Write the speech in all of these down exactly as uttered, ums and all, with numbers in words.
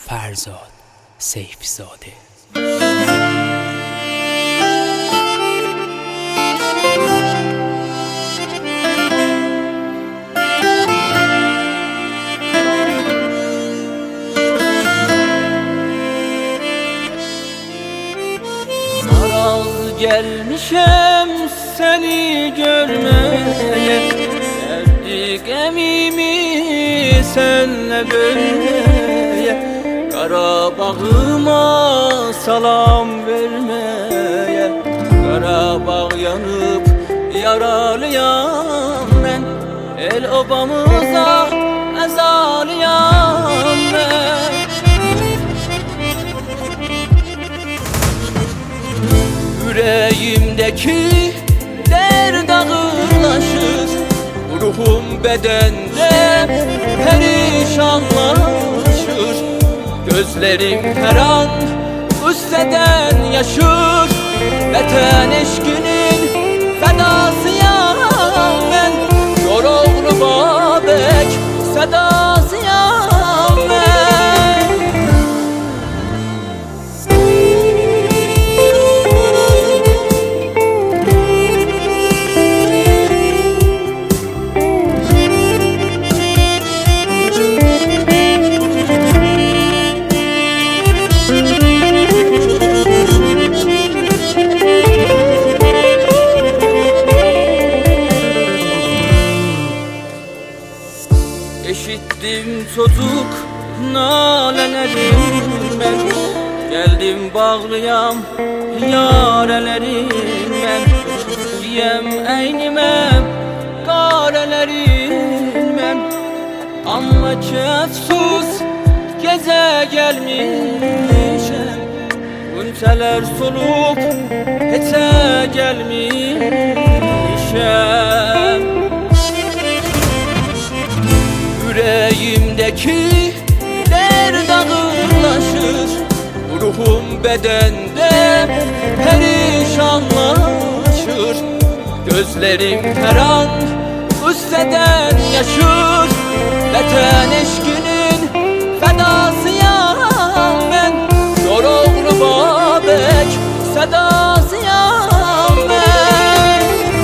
فرزاد سیفزاده. Naraz gelmişem seni görmeye, sevdik emimi senle bölmeye, Qarabağıma salam vermeye. Qarabağ yanıp yaralıyam ben, el obamıza əzalıyam ben. Yüreğimdeki derd ağırlaşır, ruhum bedende perişanlaşır. Gözlerim her an üsteden yaşır, vətən eşkinin fədasıyam ben. Koroğlu Babək sədasıyam ben. Eşittim çocuk nalelerim ben, geldim bağlıyam yarelerim ben. Diyem eynime qarelerim ben, amma ki əfsus gecə gelmişem. Günçələr solub heçə gelmişem. Yüreğimdeki derd ağırlaşır, ruhum bedende perişanlaşır. Gözlerim her an üsteden yaşır, vətən eşkinin fədasıyam ben. Koroğlu Babək sədasıyam ben.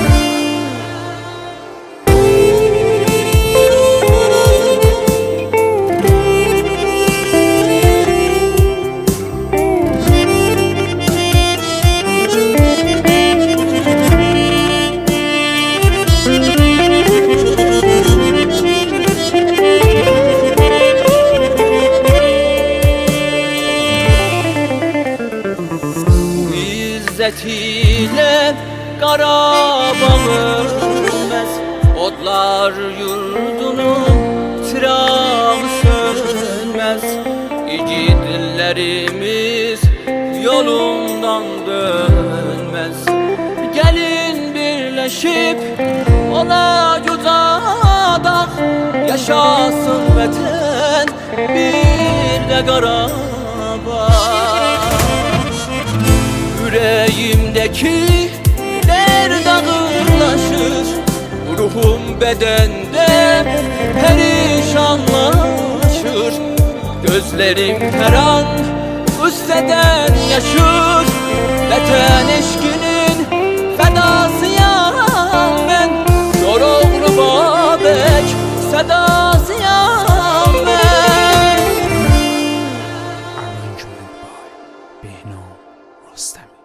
İzzetiyle Qarabağ ölməz, odlar yurdunun çırağı sönməz. İgidlərimiz yolundan dönməz. Gəlin birləşib ola yucadaq, yaşasın vətən bir də Qarabağ. Yüreğimdeki derd ağırlaşır, ruhum bedende perişanlaşır. Gözlerim her an üsteden yaşır, vətən eşkinin fədasıyam ben. Koroğlu Babək sədasıyam ben. Arrangement by Behnam Rostami.